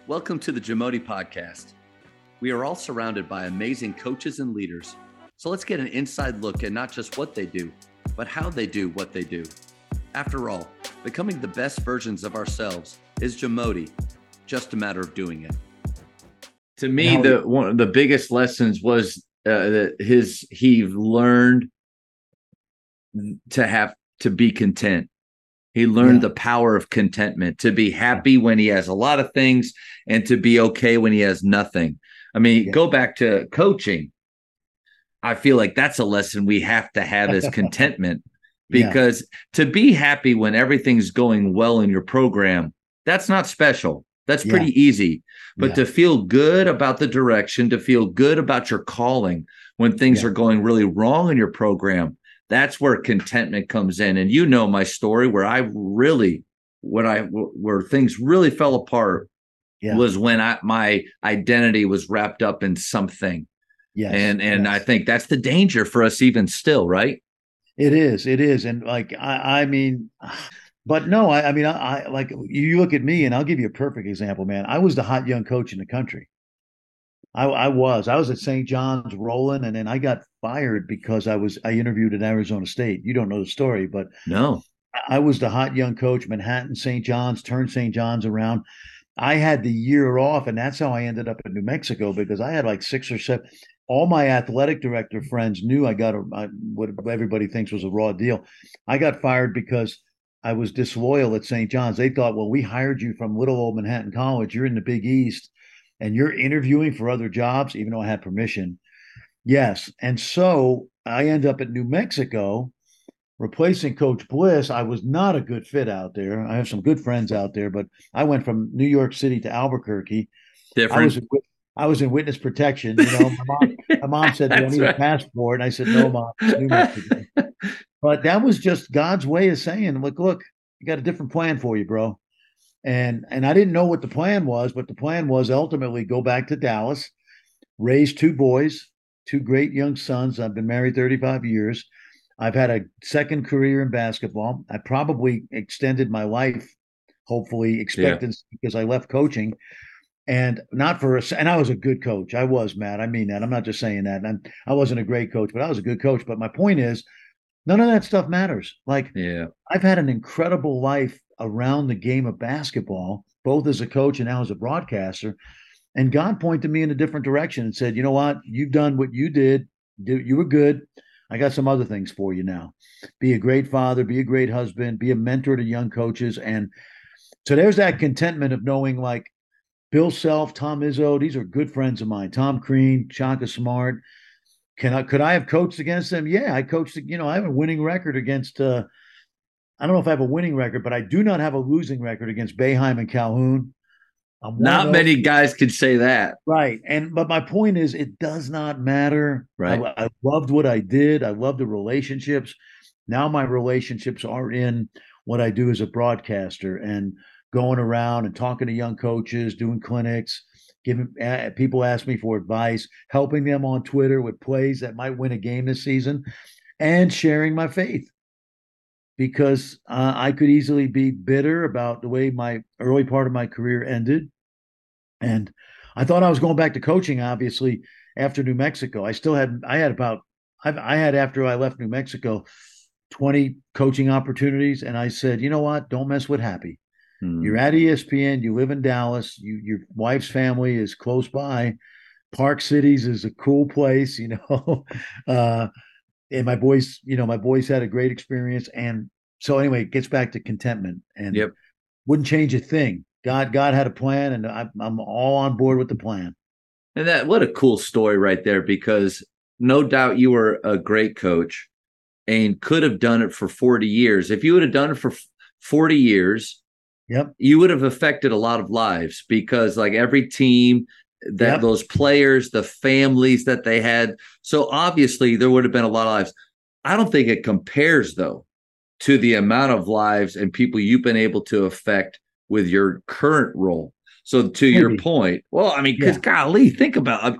Welcome to the Jamodi Podcast. We are all surrounded by amazing coaches and leaders. So let's get an inside look at not just what they do, but how they do what they do. After all, becoming the best versions of ourselves is Jamodi, just a matter of doing it. To me, one of the biggest lessons was that he learned to be content. He learned the power of contentment, to be happy when he has a lot of things and to be okay when he has nothing. I mean, go back to coaching. I feel like that's a lesson we have to have is contentment, because to be happy when everything's going well in your program, that's not special. That's pretty easy. But to feel good about the direction, to feel good about your calling when things are going really wrong in your program, that's where contentment comes in. And you know my story where where things really fell apart was when my identity was wrapped up in something. And I think that's the danger for us even still, right? It is. And like, I mean, but no, I mean, I like, you look at me and I'll give you a perfect example, man. I was the hot young coach in the country. I was at St. John's rolling, and then I got fired because I interviewed at Arizona State. You don't know the story, but no, I was the hot young coach, Manhattan, St. John's, turned St. John's around. I had the year off, and that's how I ended up in New Mexico, because I had like 6 or 7. All my athletic director friends knew I got what everybody thinks was a raw deal. I got fired because I was disloyal at St. John's. They thought, well, we hired you from little old Manhattan College. You're in the Big East, and you're interviewing for other jobs, even though I had permission. Yes. And so I end up at New Mexico replacing Coach Bliss. I was not a good fit out there. I have some good friends out there, but I went from New York City to Albuquerque. Different. I was in witness protection. You know, my mom said, "Do I need a passport?" And I said, "No, Mom, it's New Mexico." But that was just God's way of saying, look, you got a different plan for you, bro. And I didn't know what the plan was, but the plan was ultimately go back to Dallas, raise 2 boys, 2 great young sons. I've been married 35 years. I've had a second career in basketball. I probably extended my life, hopefully, expectancy, because I left coaching. And not for us. And I was a good coach. I was, Matt. I mean that. I'm not just saying that. And I wasn't a great coach, but I was a good coach. But my point is, none of that stuff matters. Like, I've had an incredible life around the game of basketball, both as a coach and now as a broadcaster. And God pointed me in a different direction and said, you know what? You've done what you did. You were good. I got some other things for you now. Be a great father, be a great husband, be a mentor to young coaches. And so there's that contentment of knowing, like, Bill Self, Tom Izzo, these are good friends of mine. Tom Crean, Shaka Smart. Could I have coached against them? Yeah, I coached. You know, I have a winning record against. I don't know if I have a winning record, but I do not have a losing record against Boeheim and Calhoun. Not many guys can say that, right? But my point is, it does not matter. Right. I loved what I did. I loved the relationships. Now my relationships are in what I do as a broadcaster and going around and talking to young coaches, doing clinics, giving people ask me for advice, helping them on Twitter with plays that might win a game this season, and sharing my faith, because I could easily be bitter about the way my early part of my career ended. And I thought I was going back to coaching, obviously, after New Mexico. I had, after I left New Mexico, 20 coaching opportunities. And I said, you know what? Don't mess with Happy. You're at ESPN. You live in Dallas. Your wife's family is close by. Park Cities is a cool place, you know. And my boys had a great experience. And so anyway, it gets back to contentment, and wouldn't change a thing. God had a plan, and I'm all on board with the plan. And what a cool story right there, because no doubt you were a great coach and could have done it for 40 years. If you would have done it for 40 years, you would have affected a lot of lives, because like every team that those players, the families that they had. So obviously there would have been a lot of lives. I don't think it compares though to the amount of lives and people you've been able to affect with your current role. So to your point, well, I mean, because golly, think about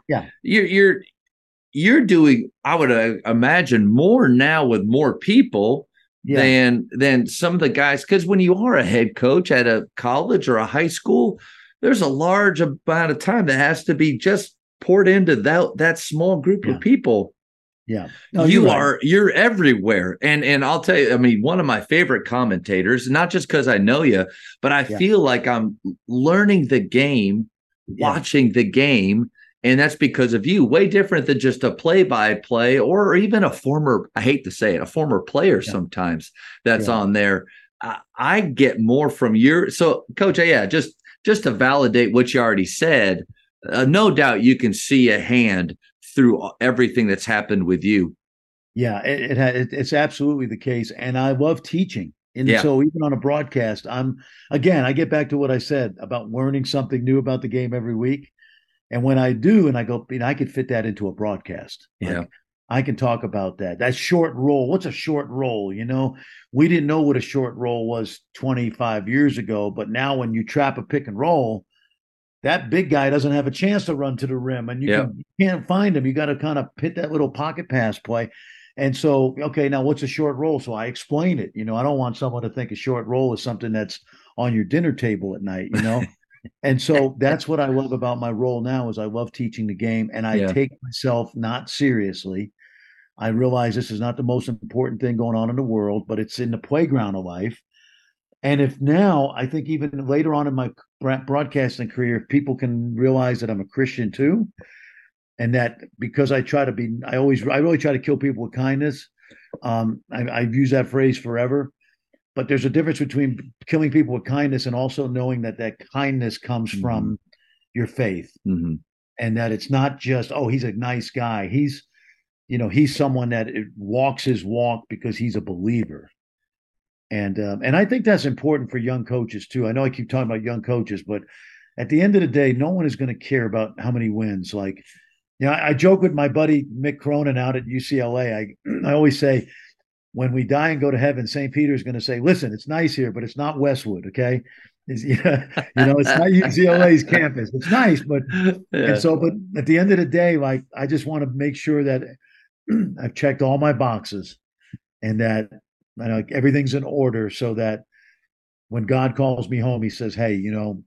you're doing, I would imagine, more now with more people than some of the guys. Because when you are a head coach at a college or a high school, there's a large amount of time that has to be just poured into that small group of people. Yeah. No, you're everywhere. And I'll tell you, I mean, one of my favorite commentators, not just because I know you, but I feel like I'm learning the game, watching the game. And that's because of you. Way different than just a play-by-play or even a former, I hate to say it, a former player sometimes that's on there. I get more from so Coach, just to validate what you already said, no doubt you can see a hand through everything that's happened with you. Yeah, it's absolutely the case. And I love teaching. And so even on a broadcast, I get back to what I said about learning something new about the game every week. And when I do, and I go, I could fit that into a broadcast. Like, I can talk about that short roll. What's a short roll? We didn't know what a short roll was 25 years ago, but now when you trap a pick and roll, that big guy doesn't have a chance to run to the rim, and you can't find him. You got to kind of hit that little pocket pass play. And so, okay, now what's a short roll? So I explain it. I don't want someone to think a short roll is something that's on your dinner table at night, And so that's what I love about my role now is I love teaching the game, and I take myself not seriously. I realize this is not the most important thing going on in the world, but it's in the playground of life. And if now, I think even later on in my broadcasting career, if people can realize that I'm a Christian too, and that because I really try to kill people with kindness. I've used that phrase forever, but there's a difference between killing people with kindness and also knowing that kindness comes from your faith, and that it's not just, oh, he's a nice guy. He's someone that walks his walk because he's a believer. And I think that's important for young coaches too. I know I keep talking about young coaches, but at the end of the day, no one is going to care about how many wins. Like, I joke with my buddy Mick Cronin out at UCLA. I always say, when we die and go to heaven, St. Peter's going to say, "Listen, it's nice here, but it's not Westwood, okay? It's not UCLA's campus. It's nice, but but at the end of the day, like, I just want to make sure that I've checked all my boxes and that everything's in order, so that when God calls me home, He says, "Hey, you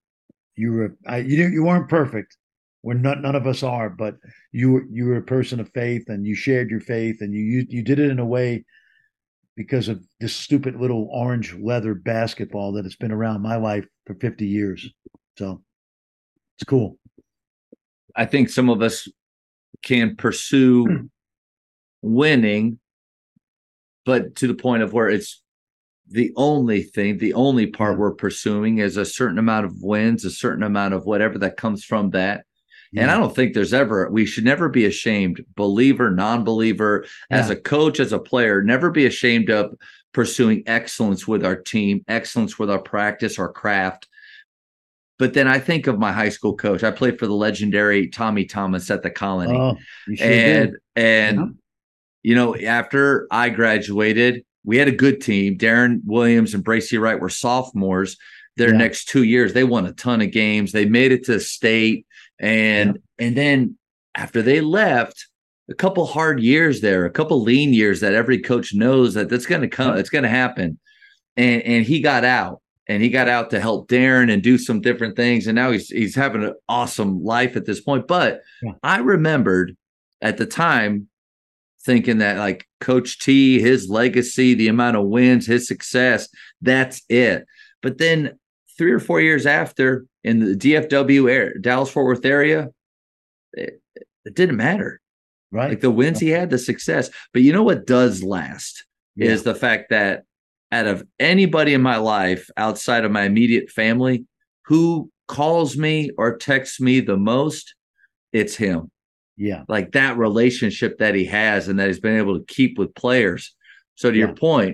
weren't perfect. None of us are, but you were a person of faith, and you shared your faith, and you did it in a way because of this stupid little orange leather basketball that has been around my life for 50 years." So it's cool. I think some of us can pursue winning, but to the point of where it's the only part we're pursuing is a certain amount of wins, a certain amount of whatever that comes from that. And I don't think we should never be ashamed, believer, non-believer, as a coach, as a player, never be ashamed of pursuing excellence with our team, excellence with our practice, our craft. But then I think of my high school coach. I played for the legendary Tommy Thomas at the Colony. Oh, you sure did. After I graduated, we had a good team. Darren Williams and Bracy Wright were sophomores. Their next 2 years, they won a ton of games. They made it to state. And then after they left, a couple hard years there, a couple lean years that every coach knows that's going to come, it's going to happen. And he got out, to help Darren and do some different things. And now he's having an awesome life at this point. But I remembered at the time thinking that, like, Coach T, his legacy, the amount of wins, his success, that's it. But then 3 or 4 years after, in the DFW area, Dallas-Fort Worth area, it didn't matter. Right. Like, the wins he had, the success. But you know what does last is the fact that out of anybody in my life outside of my immediate family who calls me or texts me the most, it's him. Yeah. Like, that relationship that he has and that he's been able to keep with players. So to your point,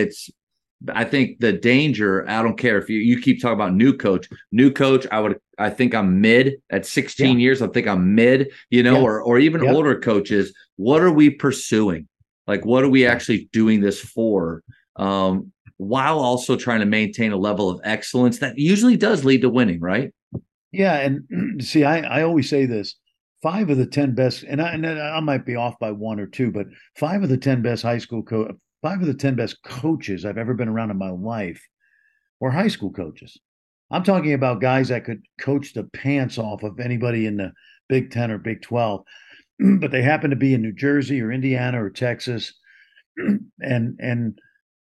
I think the danger, I don't care if you keep talking about new coach, I think I'm mid at 16 years. I think I'm mid, or even older coaches. What are we pursuing? Like, what are we actually doing this for? While also trying to maintain a level of excellence that usually does lead to winning, right? Yeah. And see, I always say this: 5 of the 10 best, and I might be off by 1 or 2, but 5 of the 10 best 5 of the 10 best coaches I've ever been around in my life were high school coaches. I'm talking about guys that could coach the pants off of anybody in the Big Ten or Big 12, but they happen to be in New Jersey or Indiana or Texas. And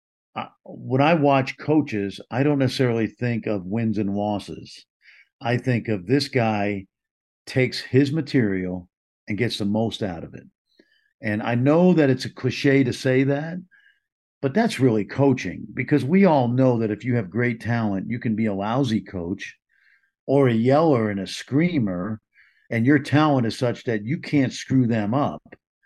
when I watch coaches, I don't necessarily think of wins and losses. I think of this guy takes his material and gets the most out of it. And I know that it's a cliche to say that, but that's really coaching, because we all know that if you have great talent, you can be a lousy coach or a yeller and a screamer, and your talent is such that you can't screw them up.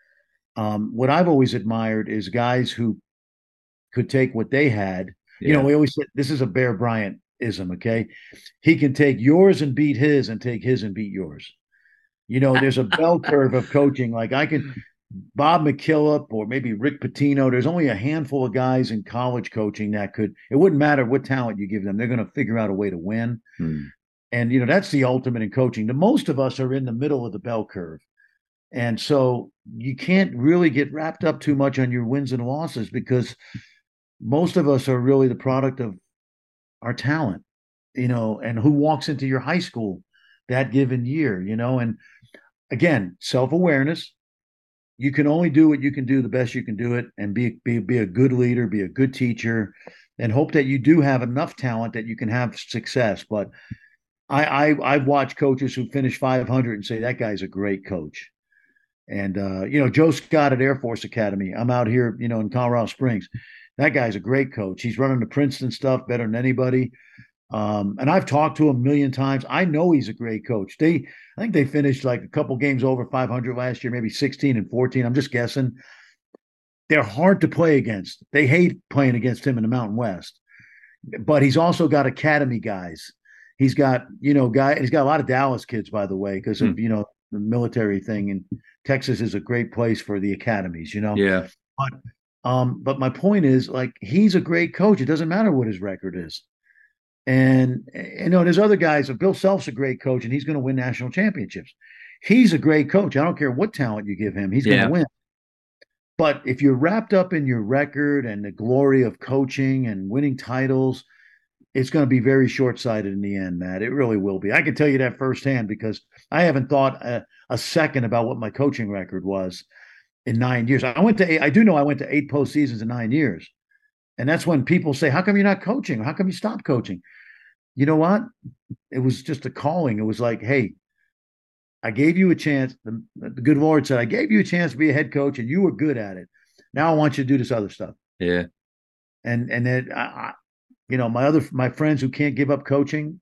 What I've always admired is guys who could take what they had. Yeah. You know, we always said this is a Bear Bryant ism, okay? He can take yours and beat his and take his and beat yours. You know, there's a bell curve of coaching. Like I can Bob McKillop or maybe Rick Pitino. There's only a handful of guys in college coaching that could, it wouldn't matter what talent you give them. They're going to figure out a way to win. And, you know, that's the ultimate in coaching. The most of us are in the middle of the bell curve. And so you can't really get wrapped up too much on your wins and losses, because most of us are really the product of our talent, you know, and who walks into your high school that given year, you know. And again, self-awareness. You can only do what you can do the best you can do it, and be a good leader, be a good teacher, and hope that you do have enough talent that you can have success. But I've watched coaches who finish 500 and say that guy's a great coach. And you know, Joe Scott at Air Force Academy. I'm out here, you know, in Colorado Springs. That guy's a great coach. He's running the Princeton stuff better than anybody. And I've talked to him a million times. I know he's a great coach. I think they finished like a couple games over 500 last year, maybe 16 and 14. I'm just guessing. They're hard to play against. They hate playing against him in the Mountain West. But he's also got academy guys. He's got, you know, he's got a lot of Dallas kids, by the way, because of, you know, the military thing. And Texas is a great place for the academies, you know. Yeah. But my point is, like, he's a great coach. It doesn't matter what his record is. And, you know, there's other guys. Bill Self's a great coach, and he's going to win national championships. He's a great coach. I don't care what talent you give him. He's going to win. But if you're wrapped up in your record and the glory of coaching and winning titles, it's going to be very short-sighted in the end, Matt. It really will be. I can tell you that firsthand, because I haven't thought a second about what my coaching record was in 9 years. I do know I went to 8 postseasons in 9 years. And that's when people say, how come you're not coaching? How come you stopped coaching? You know what? It was just a calling. It was like, hey, I gave you a chance. The good Lord said, I gave you a chance to be a head coach, and you were good at it. Now I want you to do this other stuff. Yeah. And then, you know, my friends who can't give up coaching,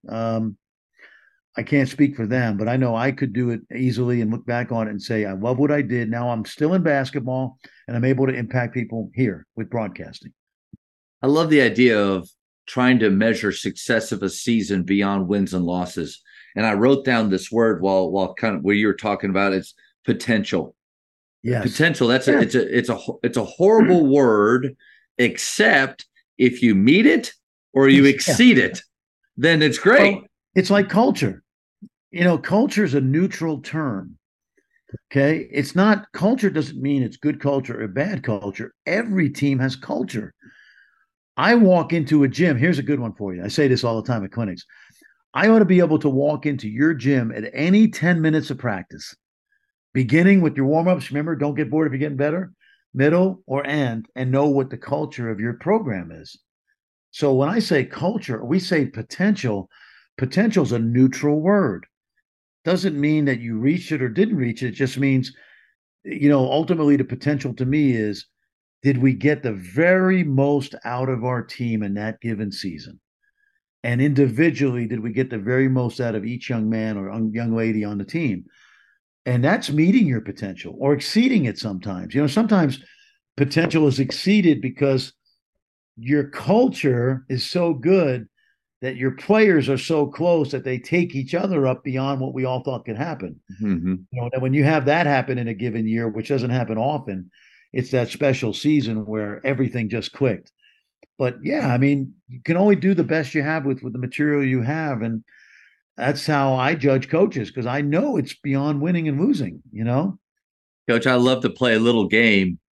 I can't speak for them, but I know I could do it easily and look back on it and say, I love what I did. Now I'm still in basketball, and I'm able to impact people here with broadcasting. I love the idea of trying to measure success of a season beyond wins and losses. And I wrote down this word while kind of where you were talking about it's potential. Yes. Potential. It's a horrible word, except if you meet it or you exceed it, then it's great. Well, it's like culture. You know, culture is a neutral term. Okay. It's not, culture doesn't mean it's good culture or bad culture. Every team has culture. I walk into a gym. Here's a good one for you. I say this all the time at clinics. I ought to be able to walk into your gym at any 10 minutes of practice, beginning with your warm-ups. Remember, don't get bored if you're getting better, middle or end, and know what the culture of your program is. So when I say culture, we say potential. Potential is a neutral word. Doesn't mean that you reached it or didn't reach it. It just means, you know, ultimately the potential to me is, did we get the very most out of our team in that given season? And individually, did we get the very most out of each young man or young lady on the team? And that's meeting your potential or exceeding it sometimes. You know, sometimes potential is exceeded because your culture is so good that your players are so close that they take each other up beyond what we all thought could happen. Mm-hmm. You know, and when you have that happen in a given year, which doesn't happen often, it's that special season where everything just clicked. But yeah, I mean, you can only do the best you have with the material you have. And that's how I judge coaches, because I know it's beyond winning and losing, you know? Coach, I love to play a little game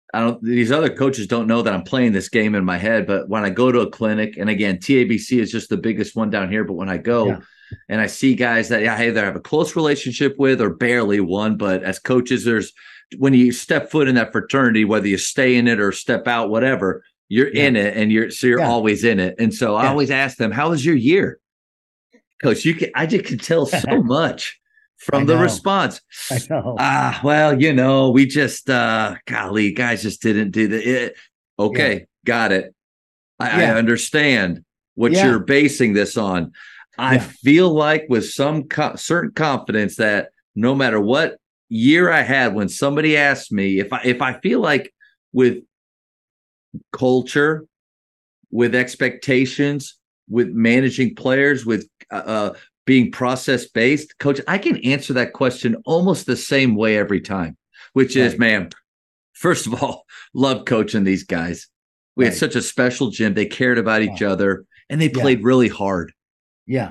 these other coaches don't know that I'm playing this game in my head, but when I go to a clinic, and again, TABC is just the biggest one down here, but when I go and I see guys that I either have a close relationship with or barely one, but as coaches, when you step foot in that fraternity, whether you stay in it or step out, whatever, you're in it, and you're always in it. And so I always ask them, how was your year? Coach, I just can tell so much from the response. I know. Well, we just, golly, guys just didn't do the. Okay, got it. I understand what you're basing this on. I feel like with some certain confidence that no matter what year I had, when somebody asked me, if I feel like with culture, with expectations, with managing players, with being process-based, Coach, I can answer that question almost the same way every time, which is, man, first of all, love coaching these guys. We had such a special gym. They cared about each other, and they played really hard. Yeah.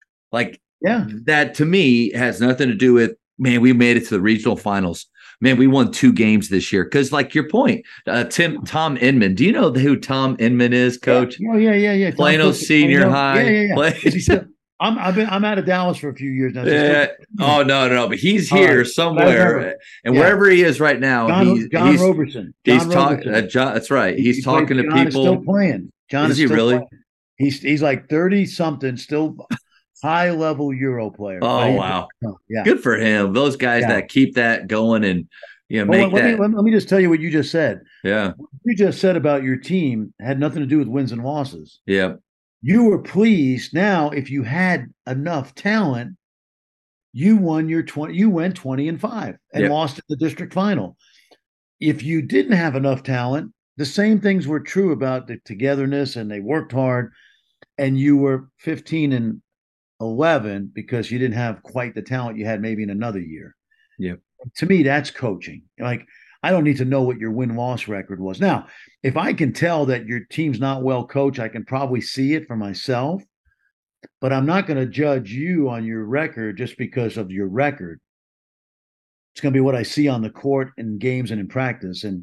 That to me has nothing to do with, man, we made it to the regional finals. Man, we won 2 games this year. Because, like your point, Tom Inman. Do you know who Tom Inman is, Coach? Yeah. Plano Senior High. Yeah. I'm out of Dallas for a few years now. Oh no, but he's here somewhere, and wherever he is right now, John Roberson. He's talking. That's right. He's talking to people. Is still playing. John is he really? Playing. He's like 30 something, still high level Euro player. Oh wow, good for him. Those guys that keep that going and make that. Let me just tell you what you just said. Yeah, what you just said about your team had nothing to do with wins and losses. Yeah. You were pleased. Now, if you had enough talent, you won your 20. You went 20-5 and lost in the district final. If you didn't have enough talent, the same things were true about the togetherness, and they worked hard, and you were 15-11 because you didn't have quite the talent you had maybe in another year. Yeah. To me, that's coaching. Like, I don't need to know what your win-loss record was. Now, if I can tell that your team's not well coached, I can probably see it for myself, but I'm not going to judge you on your record just because of your record. It's going to be what I see on the court in games and in practice. And,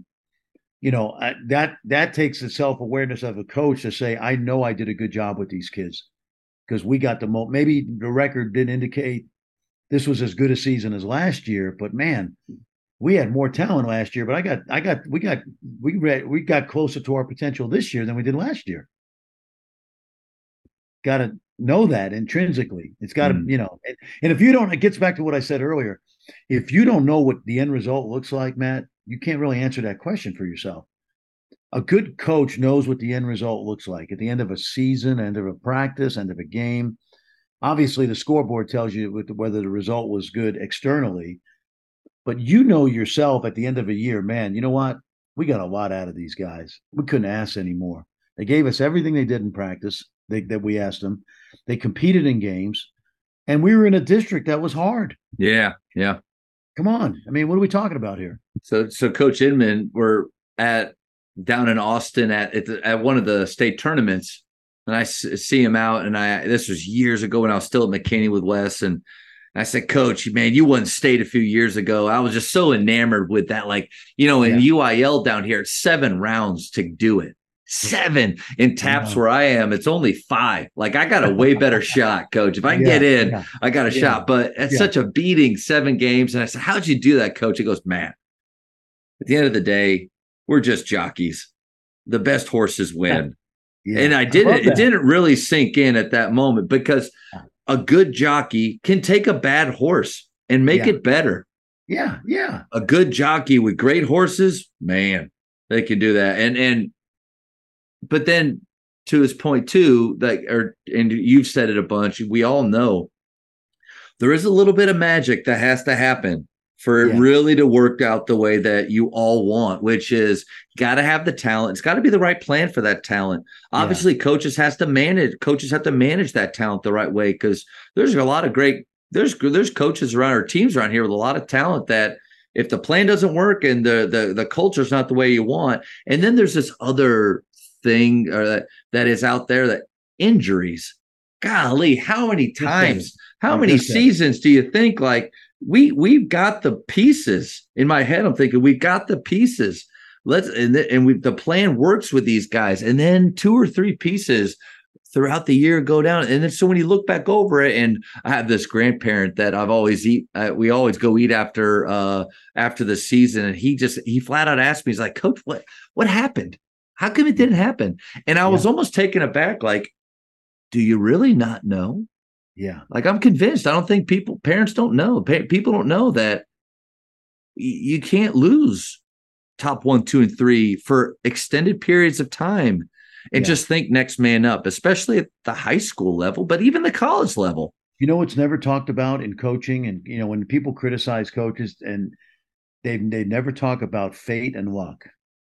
that takes the self-awareness of a coach to say, I know I did a good job with these kids because we got maybe the record didn't indicate this was as good a season as last year, but man, we had more talent last year, but we got closer to our potential this year than we did last year. Got to know that intrinsically. It's got to, and if you don't, it gets back to what I said earlier. If you don't know what the end result looks like, Matt, you can't really answer that question for yourself. A good coach knows what the end result looks like at the end of a season, end of a practice, end of a game. Obviously, the scoreboard tells you whether the result was good externally. But yourself at the end of a year, man, you know what? We got a lot out of these guys. We couldn't ask anymore. They gave us everything they did in practice that we asked them. They competed in games, and we were in a district that was hard. Yeah. Come on. I mean, what are we talking about here? So Coach Inman, we're down in Austin at one of the state tournaments, and I see him out, and this was years ago when I was still at McKinney with Wes, and I said, Coach, man, you won state a few years ago. I was just so enamored with that. Like, in UIL down here, it's 7 rounds to do it. 7 in TAPS where I am. It's only 5. Like, I got a way better shot, Coach. If I can get in, I got a shot. But it's such a beating, 7 games. And I said, how'd you do that, Coach? He goes, man, at the end of the day, we're just jockeys. The best horses win. Yeah. And it didn't really sink in at that moment because a good jockey can take a bad horse and make it better. Yeah. A good jockey with great horses, man, they can do that. But then to his point too, and you've said it a bunch, we all know there is a little bit of magic that has to happen for it really to work out the way that you all want, which is got to have the talent. It's got to be the right plan for that talent. Obviously, coaches have to manage that talent the right way because there's a lot of there's coaches around our teams around here with a lot of talent that if the plan doesn't work and the culture's not the way you want, and then there's this other thing that is out there, that injuries. Golly, how many times, how many seasons do you think like we've got the pieces? In my head, I'm thinking we've got the pieces. the plan works with these guys, and then 2 or 3 pieces throughout the year go down. And then so when you look back over it, and I have this grandparent that we always go eat after the season, and he flat out asked me, he's like, Coach, what happened? How come it didn't happen? And I was almost taken aback, like, do you really not know? Yeah. Like, I'm convinced. I don't think parents don't know. People don't know that you can't lose top 1, 2, and 3 for extended periods of time and just think next man up, especially at the high school level, but even the college level. You know what's never talked about in coaching, and when people criticize coaches, and they never talk about fate and luck.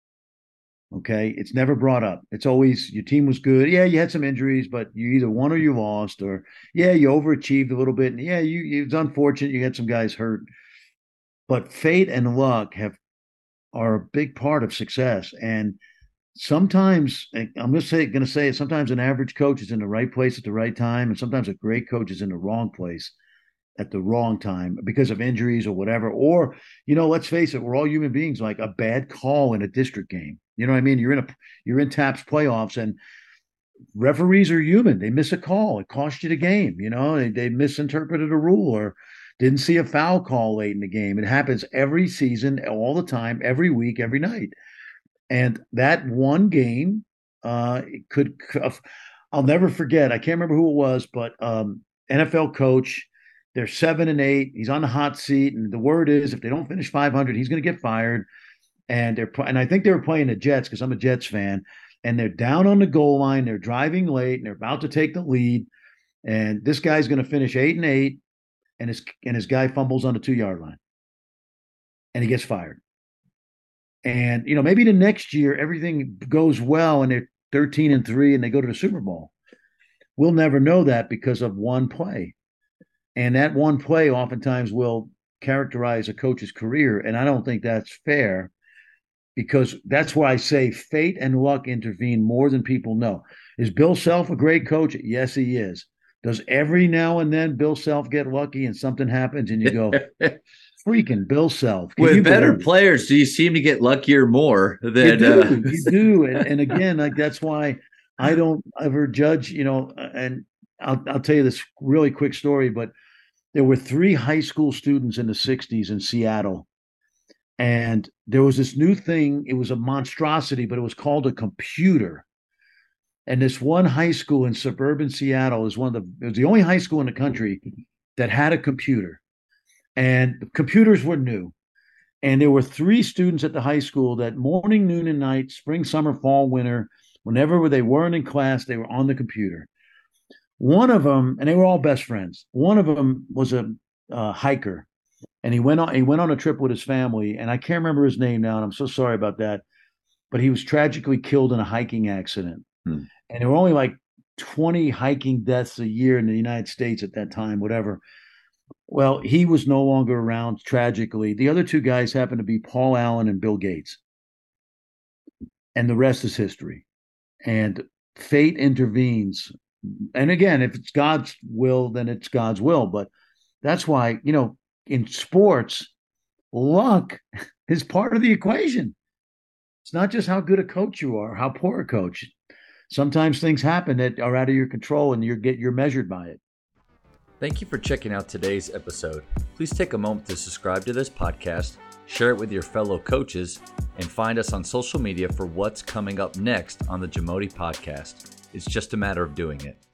Okay, it's never brought up. It's always your team was good. Yeah, you had some injuries, but you either won or you lost, or you overachieved a little bit. And it's unfortunate you had some guys hurt. But fate and luck are a big part of success. And sometimes, I'm going to say it, sometimes an average coach is in the right place at the right time, and sometimes a great coach is in the wrong place at the wrong time because of injuries or whatever. Or, let's face it, we're all human beings. Like a bad call in a district game. You know what I mean? You're in TAPS playoffs, and referees are human. They miss a call. It cost you the game. They misinterpreted a rule or didn't see a foul call late in the game. It happens every season, all the time, every week, every night. And that one game, I'll never forget. I can't remember who it was, but NFL coach. They're 7-8. He's on the hot seat, and the word is if they don't finish 500, he's going to get fired. And I think they were playing the Jets because I'm a Jets fan, and they're down on the goal line. They're driving late, and they're about to take the lead. And this guy's going to finish 8-8, and his guy fumbles on the 2-yard line, and he gets fired. And maybe the next year everything goes well, and they're 13-3, and they go to the Super Bowl. We'll never know that because of one play. And that one play oftentimes will characterize a coach's career. And I don't think that's fair, because that's why I say fate and luck intervene more than people know. Is Bill Self a great coach? Yes, he is. Does every now and then Bill Self get lucky and something happens and you go, freaking Bill Self. With better players, do you seem to get luckier more than you do. And again, like that's why I don't ever judge, and I'll tell you this really quick story, but there were 3 high school students in the 60s in Seattle. And there was this new thing. It was a monstrosity, but it was called a computer. And this one high school in suburban Seattle it was the only high school in the country that had a computer. And the computers were new. And there were 3 students at the high school that morning, noon, and night, spring, summer, fall, winter, whenever they weren't in class, they were on the computer. One of them, and they were all best friends. One of them was a hiker, and he went on a trip with his family, and I can't remember his name now, and I'm so sorry about that. But he was tragically killed in a hiking accident. And there were only like 20 hiking deaths a year in the United States at that time, whatever. Well, he was no longer around, tragically. The other 2 guys happened to be Paul Allen and Bill Gates. And the rest is history. And fate intervenes. And again, if it's God's will, then it's God's will. But that's why, in sports, luck is part of the equation. It's not just how good a coach you are, how poor a coach. Sometimes things happen that are out of your control, and you're measured by it. Thank you for checking out today's episode. Please take a moment to subscribe to this podcast, share it with your fellow coaches, and find us on social media for what's coming up next on the Jamodi Podcast. It's just a matter of doing it.